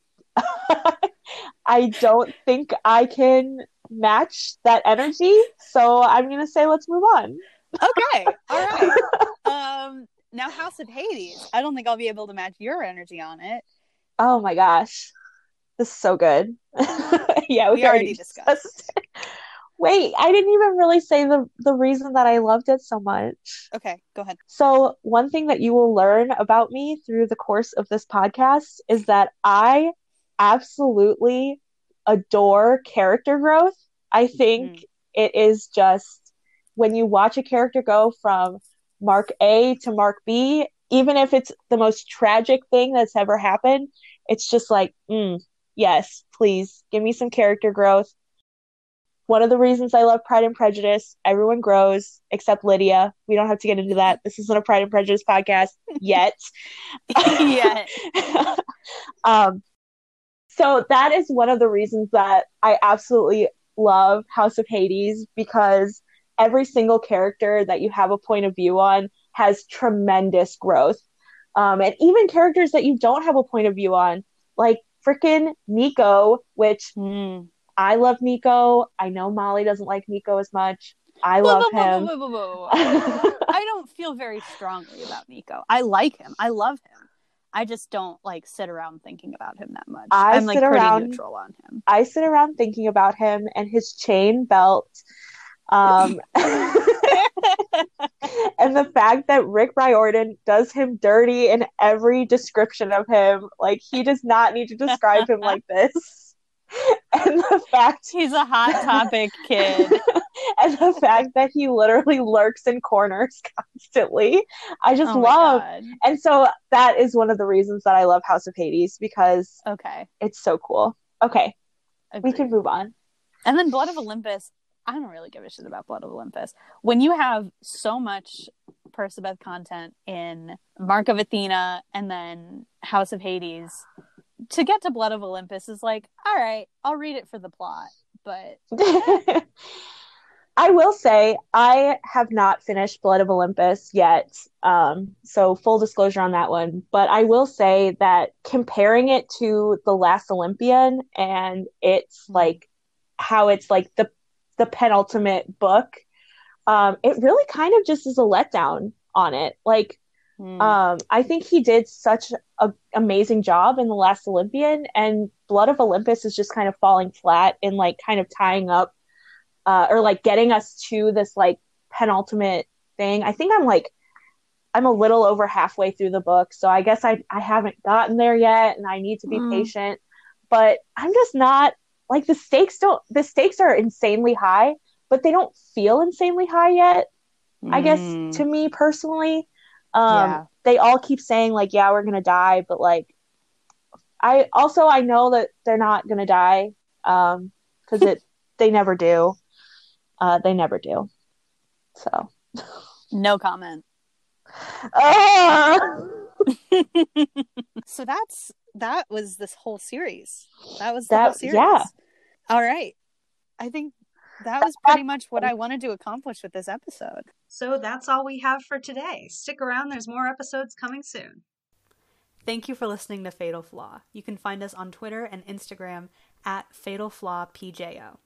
I don't think I can match that energy. So I'm going to say let's move on. Okay. All right. Now House of Hades. I don't think I'll be able to match your energy on it. Oh my gosh. This is so good. Yeah, we already discussed it. Wait, I didn't even really say the reason that I loved it so much. Okay, go ahead. So one thing that you will learn about me through the course of this podcast is that I absolutely adore character growth. I think it is just when you watch a character go from Mark A to Mark B, even if it's the most tragic thing that's ever happened, it's just like, yes, please give me some character growth. One of the reasons I love Pride and Prejudice, everyone grows except Lydia. We don't have to get into that. This isn't a Pride and Prejudice podcast yet. Yet. So that is one of the reasons that I absolutely love House of Hades, because every single character that you have a point of view on has tremendous growth. And even characters that you don't have a point of view on, like freaking Nico, which I love Nico. I know Molly doesn't like Nico as much. I love him. I don't feel very strongly about Nico. I like him. I love him. I just don't sit around thinking about him that much. I'm pretty neutral on him. I sit around thinking about him and his chain belt. And the fact that Rick Riordan does him dirty in every description of him. He does not need to describe him like this. And the fact he's a hot topic kid. And the fact that he literally lurks in corners constantly, I just love. And so that is one of the reasons that I love House of Hades, because it's so cool. Okay, we can move on. And then Blood of Olympus, I don't really give a shit about Blood of Olympus. When you have so much Percabeth content in Mark of Athena and then House of Hades, to get to Blood of Olympus is all right, I'll read it for the plot. But I will say I have not finished Blood of Olympus yet. So full disclosure on that one. But I will say that comparing it to The Last Olympian, and it's how it's the penultimate book, it really kind of just is a letdown on it. I think he did such an amazing job in The Last Olympian, and Blood of Olympus is just kind of falling flat in kind of tying up or getting us to this penultimate thing. I think I'm a little over halfway through the book, so I guess I haven't gotten there yet, and I need to be patient. But I'm just not the stakes are insanely high, but they don't feel insanely high yet. I guess to me personally. They all keep saying we're gonna die, but I know that they're not gonna die, because they never do. They never do. So no comment. So that was this whole series. That was the whole series. Yeah. All right. I think that was pretty much what I wanted to accomplish with this episode. So that's all we have for today. Stick around, there's more episodes coming soon. Thank you for listening to Fatal Flaw. You can find us on Twitter and Instagram at Fatal Flaw PJO.